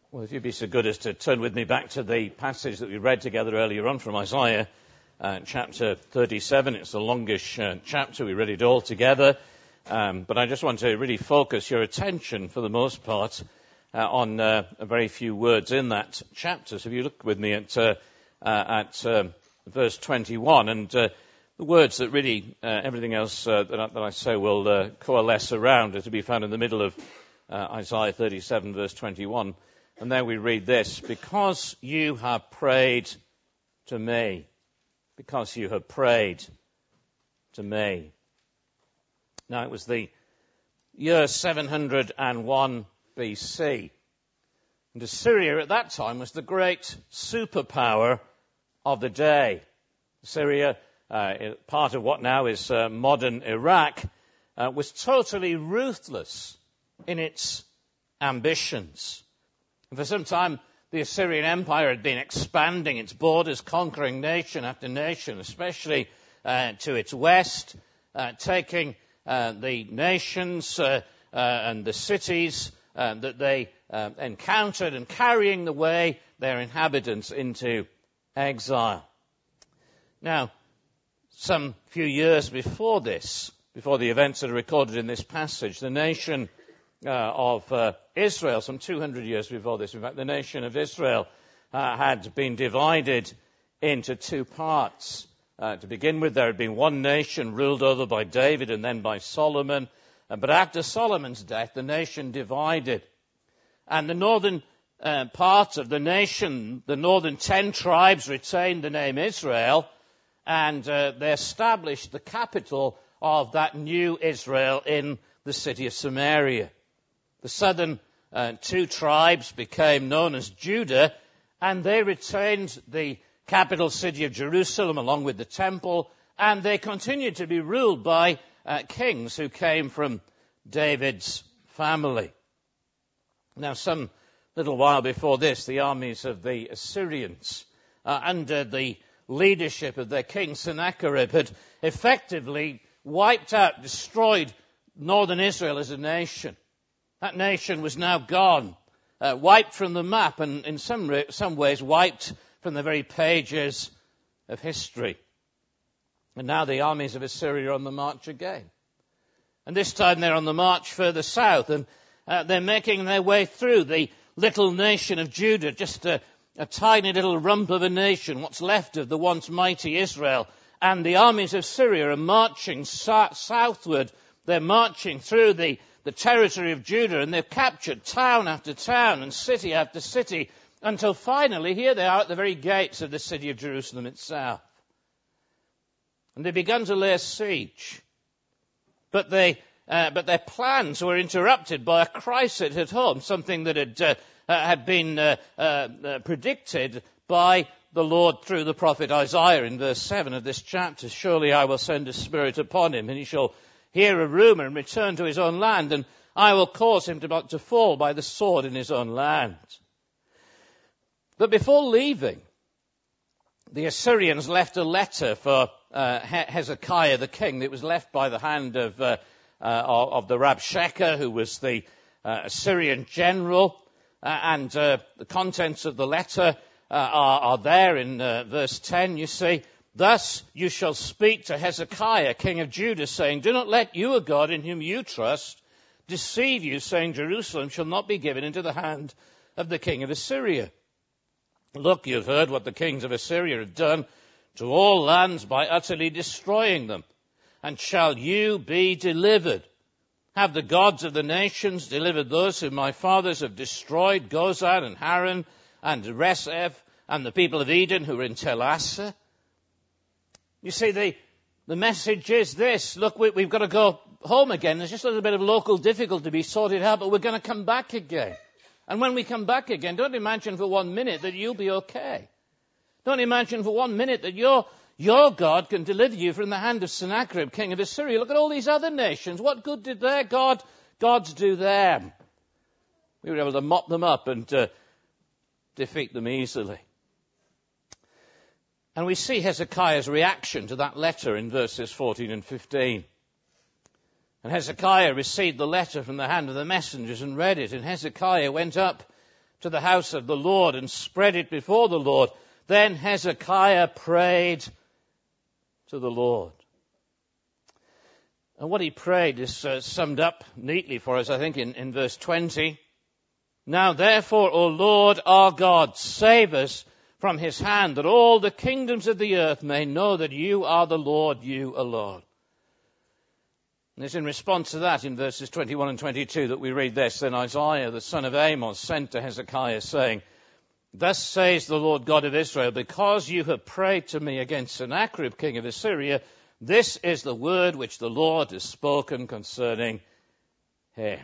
Well, if you'd be so good as to turn with me back to the passage that we read together earlier on from Isaiah chapter 37. It's the longish chapter. We read it all together. But I just want to really focus your attention, for the most part, on a very few words in that chapter. So if you look with me at verse 21, and the words that really everything else that I say will coalesce around are to be found in the middle of Isaiah 37, verse 21. And there we read this: because you have prayed to me. Because you have prayed to me. Now, it was the year 701 BC. And Assyria at that time was the great superpower of the day. Assyria, part of what now is modern Iraq, was totally ruthless in its ambitions. And for some time, the Assyrian Empire had been expanding its borders, conquering nation after nation, especially to its west, taking the nations and the cities that they encountered and carrying away their inhabitants into exile. Now, some few years before this, before the events that are recorded in this passage, the nation of Israel, some 200 years before this, in fact, the nation of Israel had been divided into two parts. To begin with, there had been one nation ruled over by David and then by Solomon. But after Solomon's death, the nation divided. And the northern part of the nation, the northern 10 tribes, retained the name Israel, and they established the capital of that new Israel in the city of Samaria. The southern 2 tribes became known as Judah, and they retained the capital city of Jerusalem along with the temple, and they continued to be ruled by kings who came from David's family. Now, some little while before this, the armies of the Assyrians, under the leadership of their king Sennacherib, had effectively wiped out, destroyed northern Israel as a nation. That nation was now gone, wiped from the map, and in some ways wiped from the very pages of history. And now the armies of Assyria are on the march again. And this time they're on the march further south, and they're making their way through the little nation of Judah, just a tiny little rump of a nation, what's left of the once mighty Israel. And the armies of Syria are marching southward. They're marching through the territory of Judah, and they've captured town after town and city after city, until finally here they are at the very gates of the city of Jerusalem itself. And they began to lay siege. But their plans were interrupted by a crisis at home, something that had been predicted by the Lord through the prophet Isaiah in verse 7 of this chapter. Surely I will send a spirit upon him, and he shall hear a rumor and return to his own land, and I will cause him to fall by the sword in his own land. But before leaving, the Assyrians left a letter for Hezekiah the king. It was left by the hand of the Rabshakeh, who was the Assyrian general, and the contents of the letter are there in verse 10, you see. Thus you shall speak to Hezekiah, king of Judah, saying, do not let your God in whom you trust deceive you, saying, Jerusalem shall not be given into the hand of the king of Assyria. Look, you have heard what the kings of Assyria have done to all lands by utterly destroying them. And shall you be delivered? Have the gods of the nations delivered those whom my fathers have destroyed, Gozan and Haran and Reseph and the people of Eden who were in Tel-Assar? You see, the message is this: look, we've got to go home again. There's just a little bit of local difficulty to be sorted out, but we're going to come back again. And when we come back again, don't imagine for 1 minute that you'll be okay. Don't imagine for 1 minute that your God can deliver you from the hand of Sennacherib, king of Assyria. Look at all these other nations. What good did their gods do them? We were able to mop them up and defeat them easily. And we see Hezekiah's reaction to that letter in verses 14 and 15. And Hezekiah received the letter from the hand of the messengers and read it. And Hezekiah went up to the house of the Lord and spread it before the Lord. Then Hezekiah prayed to the Lord. And what he prayed is summed up neatly for us, I think, in verse 20. Now therefore, O Lord our God, save us from his hand, that all the kingdoms of the earth may know that you are the Lord, you alone. And it's in response to that in verses 21 and 22 that we read this. Then Isaiah, the son of Amos, sent to Hezekiah, saying, Thus says the Lord God of Israel, because you have prayed to me against Sennacherib, king of Assyria, this is the word which the Lord has spoken concerning him.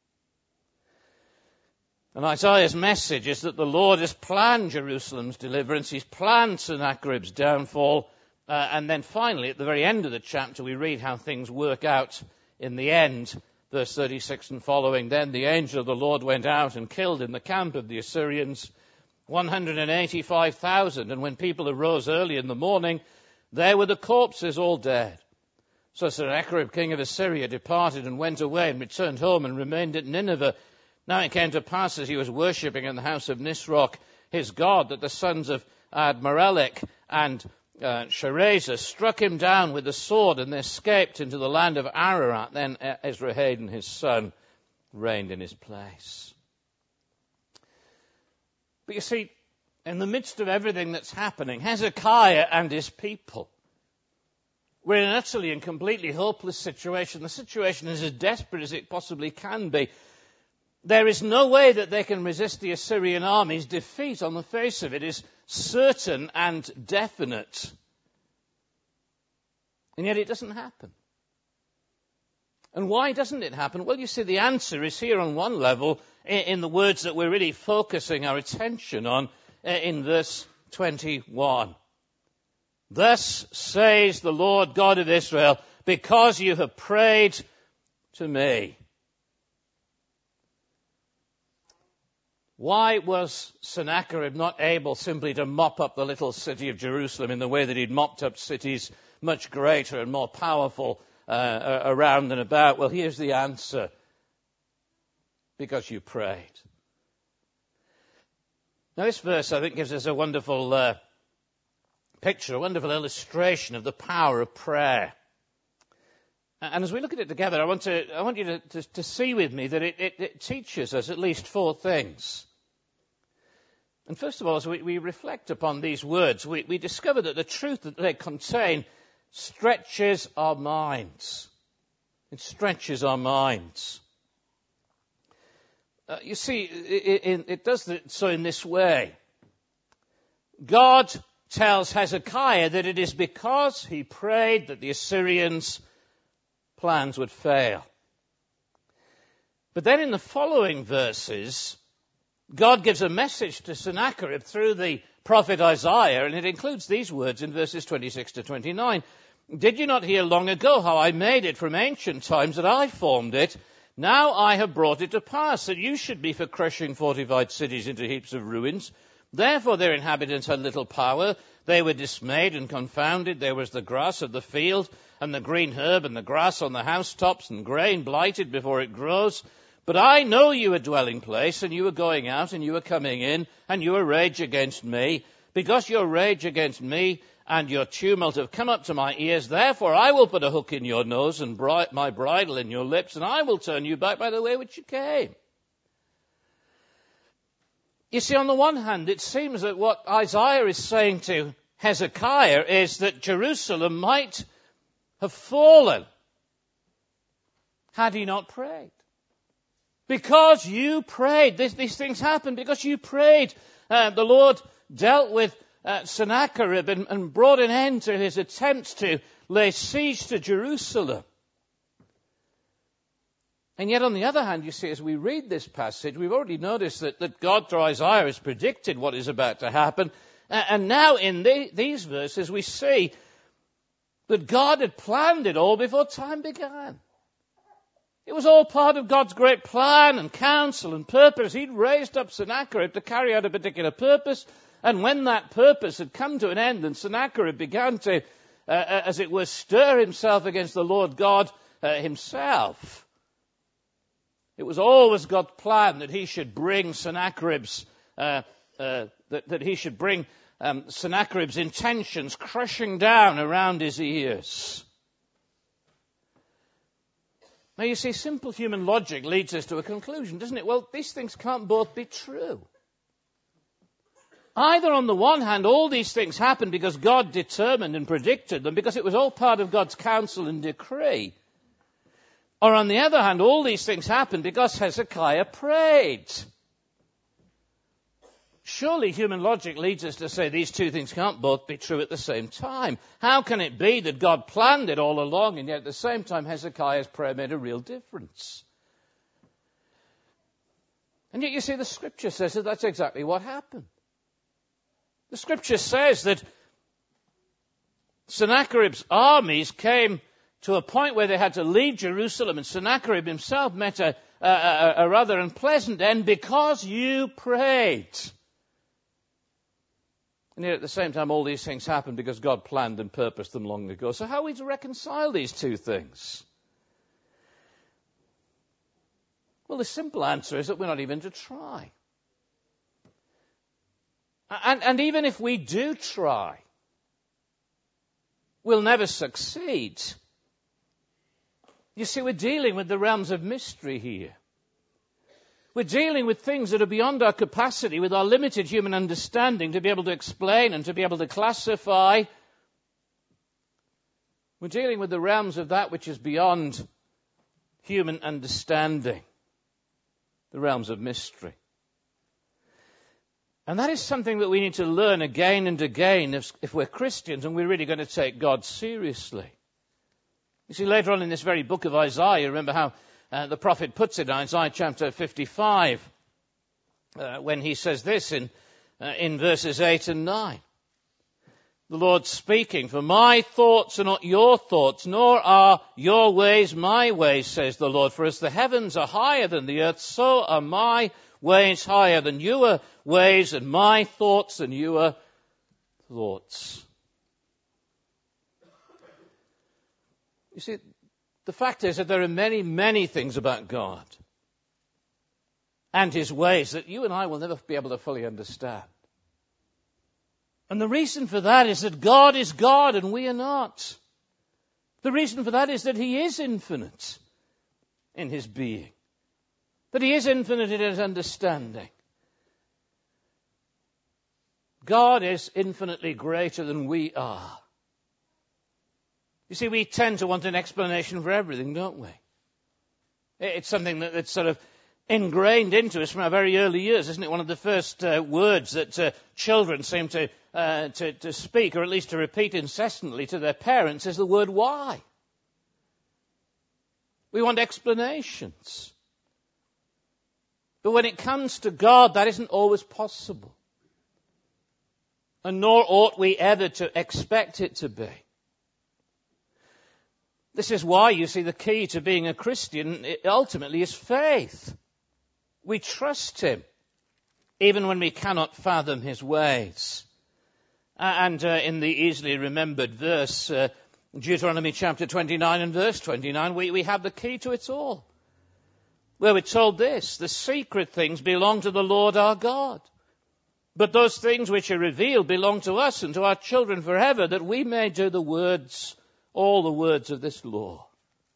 And Isaiah's message is that the Lord has planned Jerusalem's deliverance. He's planned Sennacherib's downfall. And then finally, at the very end of the chapter, we read how things work out in the end. Verse 36 and following, Then the angel of the Lord went out and killed in the camp of the Assyrians 185,000. And when people arose early in the morning, there were the corpses all dead. So Sennacherib, king of Assyria, departed and went away and returned home and remained at Nineveh. Now it came to pass as he was worshipping in the house of Nisroch, his god, that the sons of Admarelech and Sharezer struck him down with the sword, and they escaped into the land of Ararat. Then Esarhaddon, his son, reigned in his place. But you see, in the midst of everything that's happening, Hezekiah and his people were in an utterly and completely hopeless situation. The situation is as desperate as it possibly can be. There is no way that they can resist the Assyrian army's defeat. On the face of it is certain and definite. And yet it doesn't happen. And why doesn't it happen? Well, you see, the answer is here on one level in the words that we're really focusing our attention on in verse 21. Thus says the Lord God of Israel, because you have prayed to me. Why was Sennacherib not able simply to mop up the little city of Jerusalem in the way that he'd mopped up cities much greater and more powerful around and about? Well, here's the answer. Because you prayed. Now, this verse, I think, gives us a wonderful picture, a wonderful illustration of the power of prayer. And as we look at it together, I want you to see with me that it teaches us at least four things. And first of all, as we reflect upon these words, we discover that the truth that they contain stretches our minds. It stretches our minds. You see, it does so in this way. God tells Hezekiah that it is because he prayed that the Assyrians' plans would fail. But then in the following verses, God gives a message to Sennacherib through the prophet Isaiah, and it includes these words in verses 26 to 29. Did you not hear long ago how I made it from ancient times, that I formed it? Now I have brought it to pass, that you should be for crushing fortified cities into heaps of ruins. Therefore their inhabitants had little power. They were dismayed and confounded. There was the grass of the field, and the green herb, and the grass on the housetops, and grain blighted before it grows. But I know you a dwelling place, and you are going out, and you are coming in, and you are rage against me. Because your rage against me and your tumult have come up to my ears, therefore I will put a hook in your nose and my bridle in your lips, and I will turn you back by the way which you came. You see, on the one hand, it seems that what Isaiah is saying to Hezekiah is that Jerusalem might have fallen had he not prayed. Because you prayed. These things happened because you prayed. The Lord dealt with Sennacherib and brought an end to his attempts to lay siege to Jerusalem. And yet, on the other hand, you see, as we read this passage, we've already noticed that God, through Isaiah, has predicted what is about to happen. And now, in these verses, we see that God had planned it all before time began. It was all part of God's great plan and counsel and purpose. He'd raised up Sennacherib to carry out a particular purpose. And when that purpose had come to an end and Sennacherib began to, as it were, stir himself against the Lord God himself, It was always God's plan that he should bring Sennacherib's Sennacherib's intentions crushing down around his ears. Now you see, simple human logic leads us to a conclusion, doesn't it? Well, these things can't both be true. Either on the one hand, all these things happened because God determined and predicted them, because it was all part of God's counsel and decree. Or on the other hand, all these things happened because Hezekiah prayed. Surely human logic leads us to say these two things can't both be true at the same time. How can it be that God planned it all along, and yet at the same time Hezekiah's prayer made a real difference? And yet you see, the Scripture says that that's exactly what happened. The Scripture says that Sennacherib's armies came to a point where they had to leave Jerusalem, and Sennacherib himself met a rather unpleasant end because you prayed. And yet at the same time, all these things happened because God planned and purposed them long ago. So how are we to reconcile these two things? Well, the simple answer is that we're not even to try. And even if we do try, we'll never succeed. You see, we're dealing with the realms of mystery here. We're dealing with things that are beyond our capacity, with our limited human understanding, to be able to explain and to be able to classify. We're dealing with the realms of that which is beyond human understanding, the realms of mystery. And that is something that we need to learn again and again if we're Christians and we're really going to take God seriously. You see, later on in this very book of Isaiah, remember how the prophet puts it in Isaiah chapter 55, when he says this in verses 8 and 9. The Lord speaking, "For my thoughts are not your thoughts, nor are your ways my ways, says the Lord. For as the heavens are higher than the earth, so are my ways higher than your ways, and my thoughts than your thoughts." You see, the fact is that there are many, many things about God and his ways that you and I will never be able to fully understand. And the reason for that is that God is God and we are not. The reason for that is that he is infinite in his being, that he is infinite in his understanding. God is infinitely greater than we are. You see, we tend to want an explanation for everything, don't we? It's something that's sort of ingrained into us from our very early years, isn't it? One of the first words that children seem to speak, or at least to repeat incessantly to their parents, is the word why. We want explanations. But when it comes to God, that isn't always possible. And nor ought we ever to expect it to be. This is why, you see, the key to being a Christian ultimately is faith. We trust him, even when we cannot fathom his ways. And in the easily remembered verse, Deuteronomy chapter 29 and verse 29, we have the key to it all, where we're told this: the secret things belong to the Lord our God, but those things which are revealed belong to us and to our children forever, that we may do all the words of this law.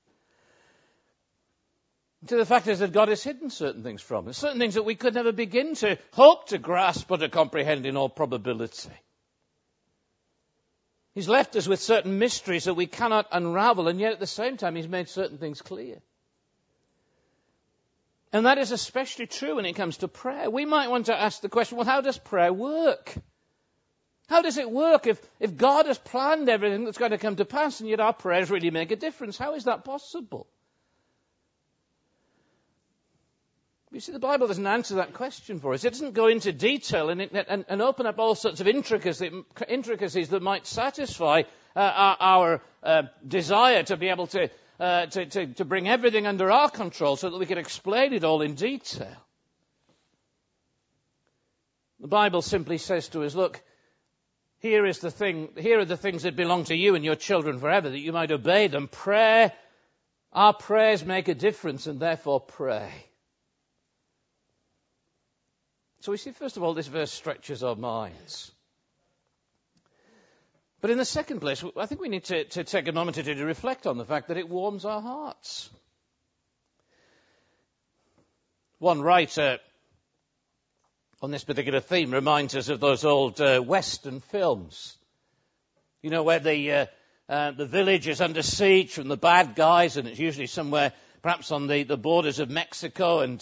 So the fact is that God has hidden certain things from us, certain things that we could never begin to hope to grasp or to comprehend in all probability. He's left us with certain mysteries that we cannot unravel, and yet at the same time he's made certain things clear. And that is especially true when it comes to prayer. We might want to ask the question, well, how does prayer work? How does it work if God has planned everything that's going to come to pass, and yet our prayers really make a difference? How is that possible? You see, the Bible doesn't answer that question for us. It doesn't go into detail and open up all sorts of intricacies that might satisfy our desire to be able to bring everything under our control so that we can explain it all in detail. The Bible simply says to us, look, here are the things that belong to you and your children forever, that you might obey them. Our prayers make a difference, and therefore pray. So we see, first of all, this verse stretches our minds. But in the second place, I think we need to take a moment to reflect on the fact that it warms our hearts. One writer on this particular theme reminds us of those old Western films. You know, where the village is under siege from the bad guys, and it's usually somewhere perhaps on the borders of Mexico, and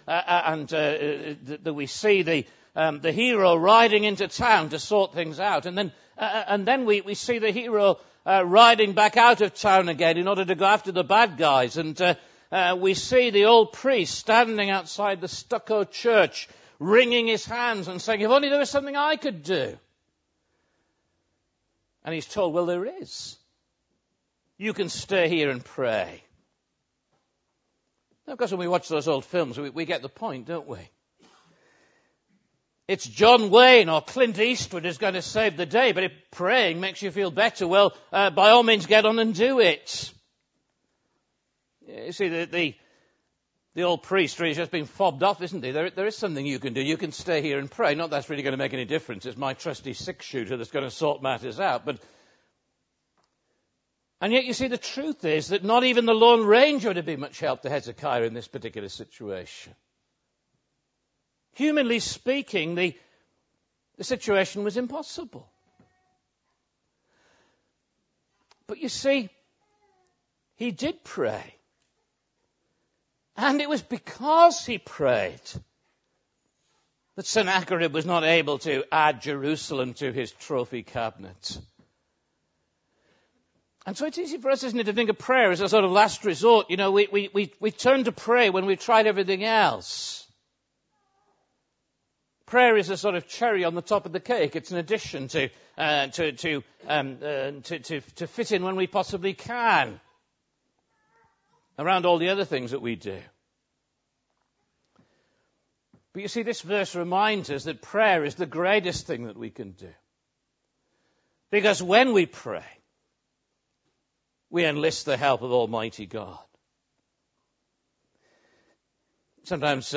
we see the hero riding into town to sort things out, and then we see the hero riding back out of town again in order to go after the bad guys, and we see the old priest standing outside the stucco church, wringing his hands and saying, "If only there was something I could do." And he's told, "Well, there is. You can stay here and pray." Now, of course, when we watch those old films, we get the point, don't we? It's John Wayne or Clint Eastwood who's going to save the day, but if praying makes you feel better, well, by all means get on and do it. You see, the old priest really has just been fobbed off, isn't he? There is something you can do. You can stay here and pray. Not that's really going to make any difference. It's my trusty six-shooter that's going to sort matters out. And yet, you see, the truth is that not even the Lone Ranger would have been much help to Hezekiah in this particular situation. Humanly speaking, the situation was impossible. But you see, he did pray. And it was because he prayed that Sennacherib was not able to add Jerusalem to his trophy cabinet. And so it's easy for us, isn't it, to think of prayer as a sort of last resort. You know, we turn to pray when we've tried everything else. Prayer is a sort of cherry on the top of the cake. It's an addition to fit in when we possibly can, around all the other things that we do. But you see, this verse reminds us that prayer is the greatest thing that we can do. Because when we pray, we enlist the help of Almighty God. Sometimes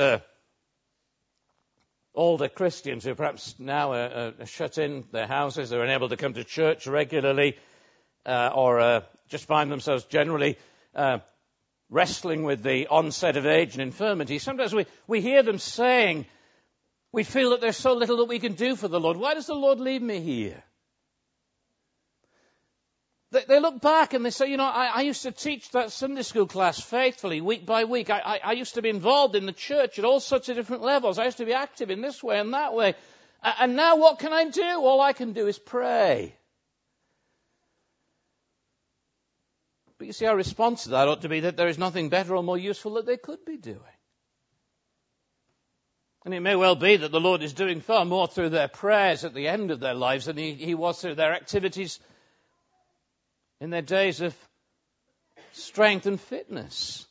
older Christians who perhaps now are shut in their houses, they're unable to come to church regularly, or just find themselves generally wrestling with the onset of age and infirmity. Sometimes we hear them saying, we feel that there's so little that we can do for the Lord. Why does the Lord leave me here? They look back and they say, you know, I used to teach that Sunday school class faithfully, week by week. I used to be involved in the church at all sorts of different levels. I used to be active in this way and that way. And now what can I do? All I can do is pray. But you see, our response to that ought to be that there is nothing better or more useful that they could be doing. And it may well be that the Lord is doing far more through their prayers at the end of their lives than he was through their activities in their days of strength and fitness.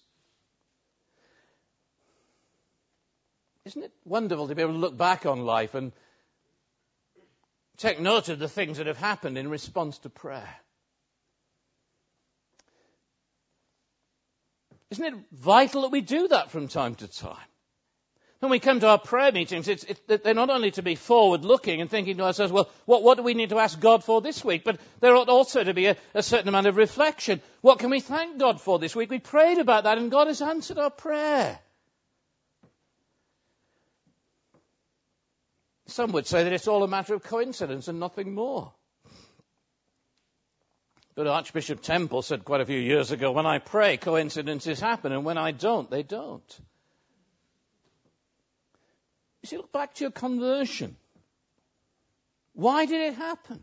Isn't it wonderful to be able to look back on life and take note of the things that have happened in response to prayer? Isn't it vital that we do that from time to time? When we come to our prayer meetings, they're not only to be forward-looking and thinking to ourselves, well, what do we need to ask God for this week? But there ought also to be a certain amount of reflection. What can we thank God for this week? We prayed about that and God has answered our prayer. Some would say that it's all a matter of coincidence and nothing more. But Archbishop Temple said quite a few years ago, when I pray, coincidences happen, and when I don't, they don't. You see, look back to your conversion. Why did it happen?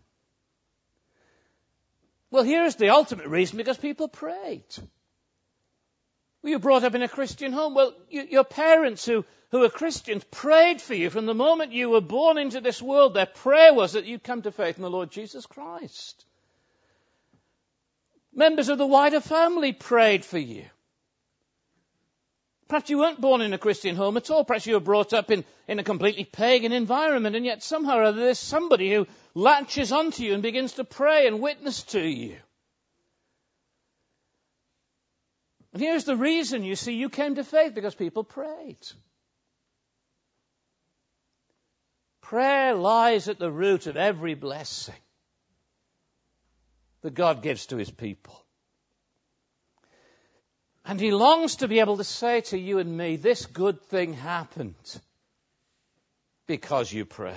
Well, here's the ultimate reason, because people prayed. Well, you were brought up in a Christian home. Well, your parents who are Christians prayed for you from the moment you were born into this world. Their prayer was that you'd come to faith in the Lord Jesus Christ. Members of the wider family prayed for you. Perhaps you weren't born in a Christian home at all. Perhaps you were brought up in a completely pagan environment, and yet somehow or other there's somebody who latches onto you and begins to pray and witness to you. And here's the reason, you see, you came to faith, because people prayed. Prayer lies at the root of every blessing that God gives to his people. And he longs to be able to say to you and me, this good thing happened because you prayed.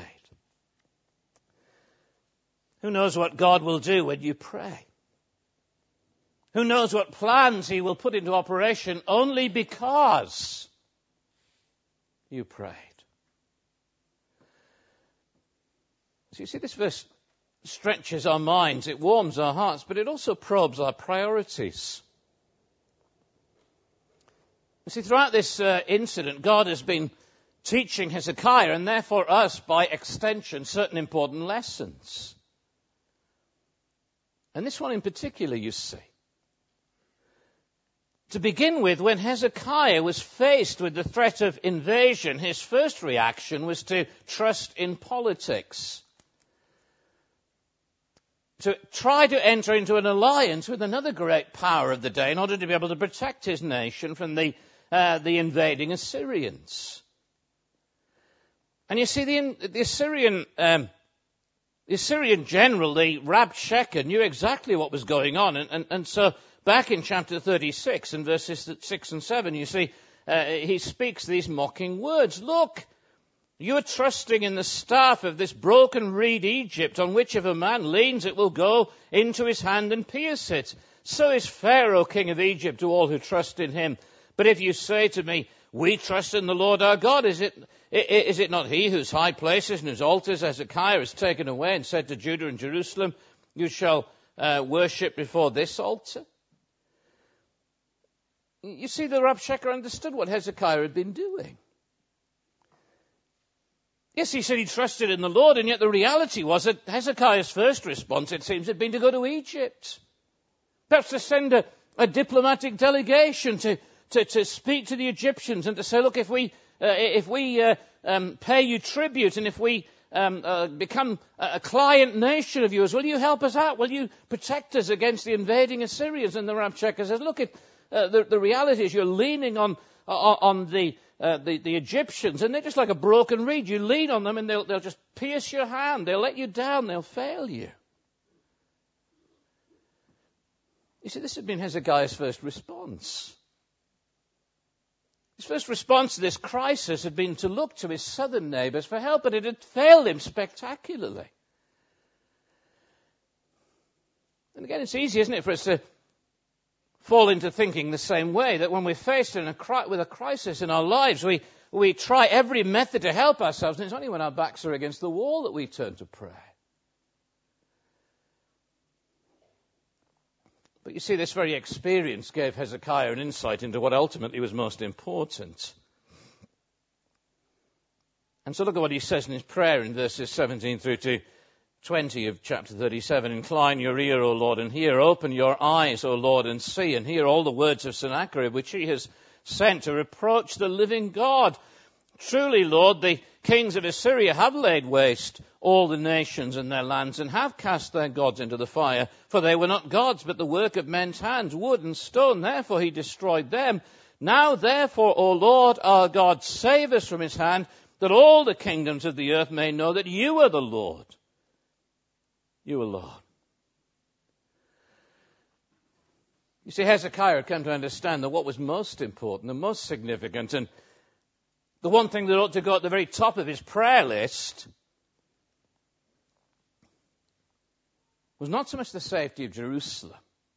Who knows what God will do when you pray? Who knows what plans he will put into operation only because you prayed? So you see, this verse stretches our minds, it warms our hearts, but it also probes our priorities. You see, throughout this incident, God has been teaching Hezekiah, and therefore us, by extension, certain important lessons. And this one in particular, you see. To begin with, when Hezekiah was faced with the threat of invasion, his first reaction was to trust in politics. To try to enter into an alliance with another great power of the day in order to be able to protect his nation from the invading Assyrians. And you see, the Assyrian general, the Rabshakeh, knew exactly what was going on. And so back in chapter 36 and verses 6 and 7, you see, he speaks these mocking words. Look, you are trusting in the staff of this broken reed Egypt, on which if a man leans, it will go into his hand and pierce it. So is Pharaoh, king of Egypt, to all who trust in him. But if you say to me, we trust in the Lord our God, is it not he whose high places and whose altars Hezekiah has taken away and said to Judah and Jerusalem, you shall worship before this altar? You see, the Rabshakeh understood what Hezekiah had been doing. Yes, he said he trusted in the Lord, and yet the reality was that Hezekiah's first response, it seems, had been to go to Egypt. Perhaps to send a diplomatic delegation to speak to the Egyptians and to say, look, if we pay you tribute and if we become a client nation of yours, will you help us out? Will you protect us against the invading Assyrians? And the Rabshakeh says, look, the reality is you're leaning on the Egyptians, and they're just like a broken reed. You lean on them and they'll just pierce your hand. They'll let you down. They'll fail you. You see, this had been Hezekiah's first response. His first response to this crisis had been to look to his southern neighbours for help, but it had failed him spectacularly. And again, it's easy, isn't it, for us to fall into thinking the same way, that when we're faced with a crisis in our lives, we try every method to help ourselves, and it's only when our backs are against the wall that we turn to prayer. But you see, this very experience gave Hezekiah an insight into what ultimately was most important. And so look at what he says in his prayer in verses 17 through to 20 of chapter 37. Incline your ear, O Lord, and hear. Open your eyes, O Lord, and see, and hear all the words of Sennacherib, which he has sent to reproach the living God. Truly, Lord, the kings of Assyria have laid waste all the nations and their lands, and have cast their gods into the fire. For they were not gods, but the work of men's hands, wood and stone. Therefore he destroyed them. Now, therefore, O Lord our God, save us from his hand, that all the kingdoms of the earth may know that you are the Lord. You alone. You see, Hezekiah had come to understand that what was most important and most significant, and the one thing that ought to go at the very top of his prayer list, was not so much the safety of Jerusalem,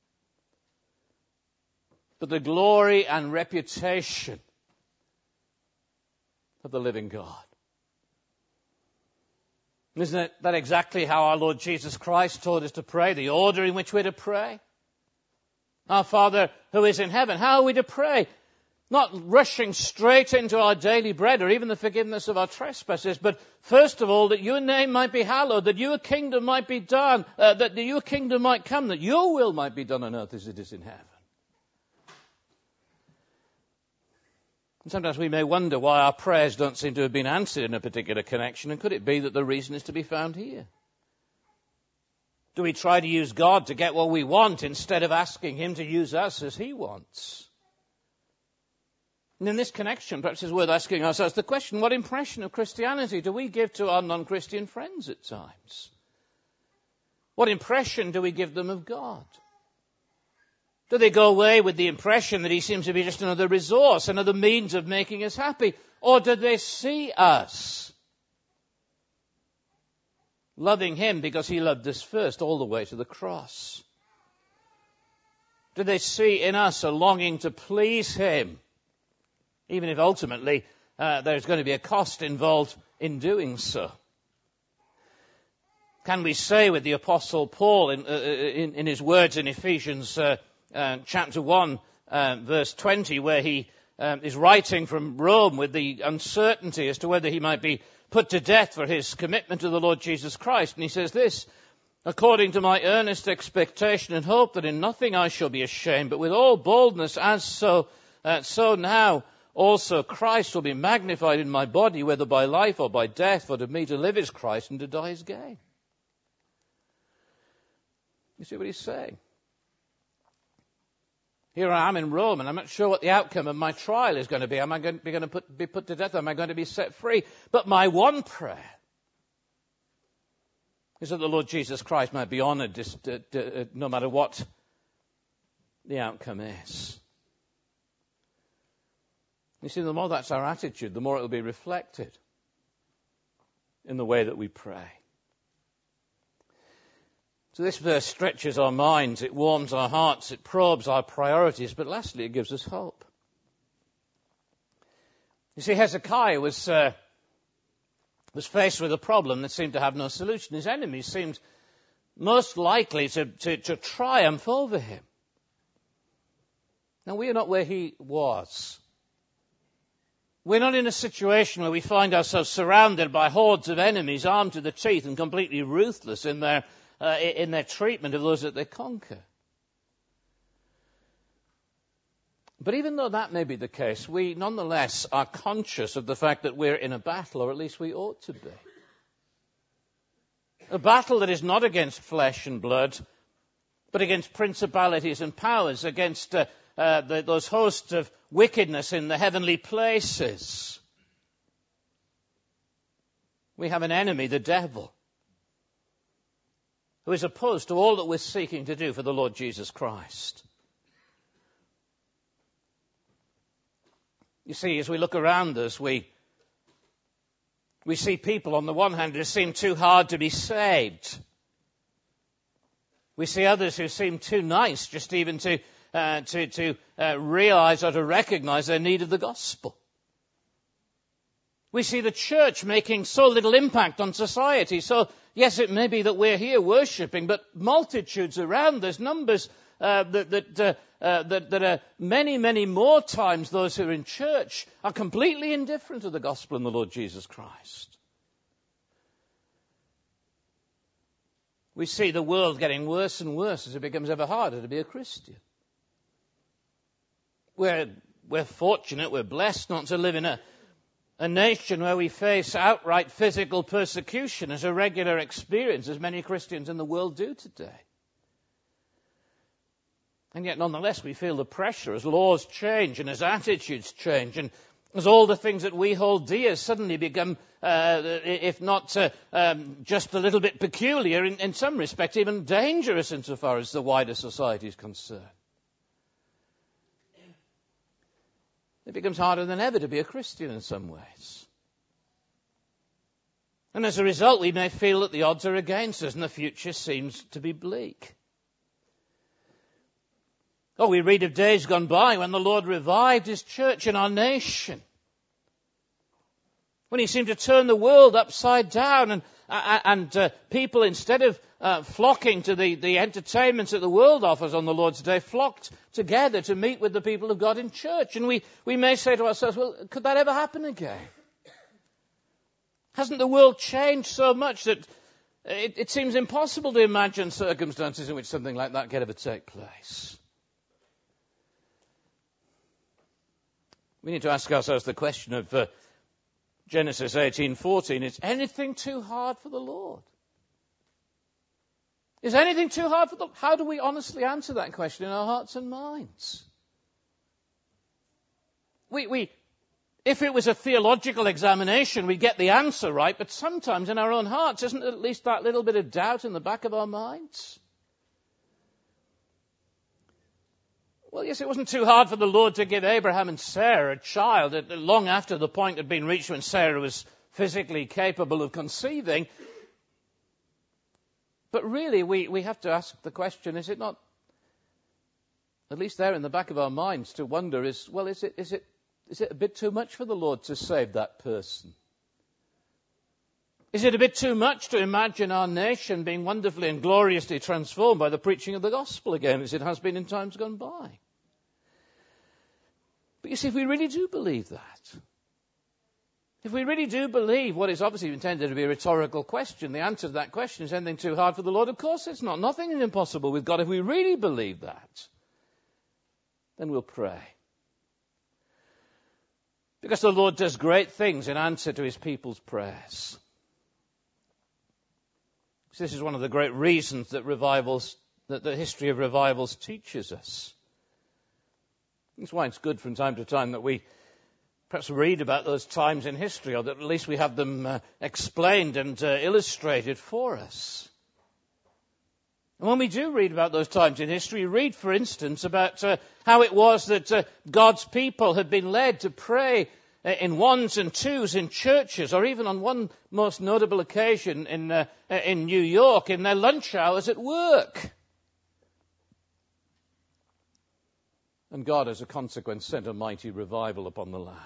but the glory and reputation of the living God. Isn't that exactly how our Lord Jesus Christ taught us to pray, the order in which we're to pray? Our Father who is in heaven, how are we to pray? Not rushing straight into our daily bread or even the forgiveness of our trespasses, but first of all, that your name might be hallowed, that your kingdom might be done, that your kingdom might come, that your will might be done on earth as it is in heaven. And sometimes we may wonder why our prayers don't seem to have been answered in a particular connection, and could it be that the reason is to be found here? Do we try to use God to get what we want instead of asking him to use us as he wants? And in this connection, perhaps it's worth asking ourselves the question, what impression of Christianity do we give to our non-Christian friends at times? What impression do we give them of God? Do they go away with the impression that he seems to be just another resource, another means of making us happy? Or do they see us loving him because he loved us first all the way to the cross? Do they see in us a longing to please him, even if ultimately there's going to be a cost involved in doing so? Can we say with the Apostle Paul in his words in Ephesians chapter 1, verse 20, where he is writing from Rome with the uncertainty as to whether he might be put to death for his commitment to the Lord Jesus Christ. And he says this, according to my earnest expectation and hope that in nothing I shall be ashamed, but with all boldness as so now also Christ will be magnified in my body, whether by life or by death, for to me to live is Christ and to die is gain. You see what he's saying? Here I am in Rome, and I'm not sure what the outcome of my trial is going to be. Am I going to be put to death? Am I going to be set free? But my one prayer is that the Lord Jesus Christ might be honoured no matter what the outcome is. You see, the more that's our attitude, the more it will be reflected in the way that we pray. So this verse stretches our minds, it warms our hearts, it probes our priorities, but lastly it gives us hope. You see, Hezekiah was faced with a problem that seemed to have no solution. His enemies seemed most likely to triumph over him. Now, we are not where he was. We're not in a situation where we find ourselves surrounded by hordes of enemies armed to the teeth and completely ruthless in their treatment of those that they conquer. But even though that may be the case, we nonetheless are conscious of the fact that we're in a battle, or at least we ought to be. A battle that is not against flesh and blood, but against principalities and powers, against those hosts of wickedness in the heavenly places. We have an enemy, the devil, who is opposed to all that we're seeking to do for the Lord Jesus Christ. You see, as we look around us, we see people on the one hand who seem too hard to be saved. We see others who seem too nice just even to realize or to recognize their need of the gospel. We see the church making so little impact on society. So, yes, it may be that we're here worshipping, but multitudes around us, numbers that are many, many more times those who are in church, are completely indifferent to the gospel and the Lord Jesus Christ. We see the world getting worse and worse as it becomes ever harder to be a Christian. We're fortunate, we're blessed not to live in a nation where we face outright physical persecution as a regular experience, as many Christians in the world do today. And yet, nonetheless, we feel the pressure as laws change and as attitudes change and as all the things that we hold dear suddenly become, if not just a little bit peculiar, in some respects even dangerous insofar as the wider society is concerned. It becomes harder than ever to be a Christian in some ways. And as a result, we may feel that the odds are against us and the future seems to be bleak. Oh, we read of days gone by when the Lord revived his church in our nation. When he seemed to turn the world upside down and people, instead of flocking to the entertainments that the world offers on the Lord's Day, flocked together to meet with the people of God in church. And we may say to ourselves, well, could that ever happen again? Hasn't the world changed so much that it seems impossible to imagine circumstances in which something like that could ever take place? We need to ask ourselves the question of Genesis 18:14. Is anything too hard for the Lord? Is anything too hard for the Lord? How do we honestly answer that question in our hearts and minds? if it was a theological examination, we'd get the answer right, but sometimes in our own hearts, isn't at least that little bit of doubt in the back of our minds? Well, yes, it wasn't too hard for the Lord to give Abraham and Sarah a child long after the point had been reached when Sarah was physically capable of conceiving. But really, we have to ask the question, is it not, at least there in the back of our minds, to wonder, is it a bit too much for the Lord to save that person? Is it a bit too much to imagine our nation being wonderfully and gloriously transformed by the preaching of the gospel again, as it has been in times gone by? But you see, if we really do believe that, if we really do believe what is obviously intended to be a rhetorical question, the answer to that question is anything too hard for the Lord? Of course it's not. Nothing is impossible with God. If we really believe that, then we'll pray. Because the Lord does great things in answer to his people's prayers. This is one of the great reasons that the history of revivals teaches us. That's why it's good from time to time that we perhaps read about those times in history, or that at least we have them explained and illustrated for us. And when we do read about those times in history, read, for instance, about how it was that God's people had been led to pray in ones and twos in churches, or even on one most notable occasion in New York, in their lunch hours at work. And God, as a consequence, sent a mighty revival upon the land.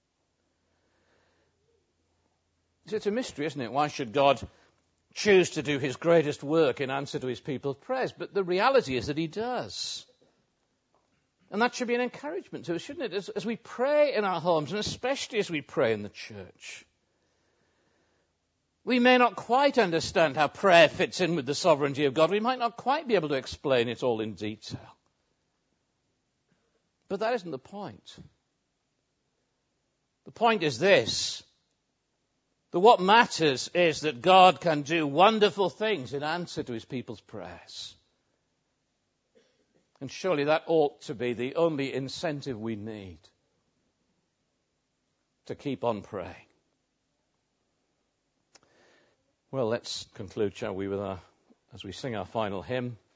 It's a mystery, isn't it? Why should God choose to do his greatest work in answer to his people's prayers? But the reality is that he does. And that should be an encouragement to us, shouldn't it? As we pray in our homes, and especially as we pray in the church. We may not quite understand how prayer fits in with the sovereignty of God. We might not quite be able to explain it all in detail. But that isn't the point. The point is this: that what matters is that God can do wonderful things in answer to his people's prayers. And surely that ought to be the only incentive we need to keep on praying. Well, let's conclude, shall we, as we sing our final hymn.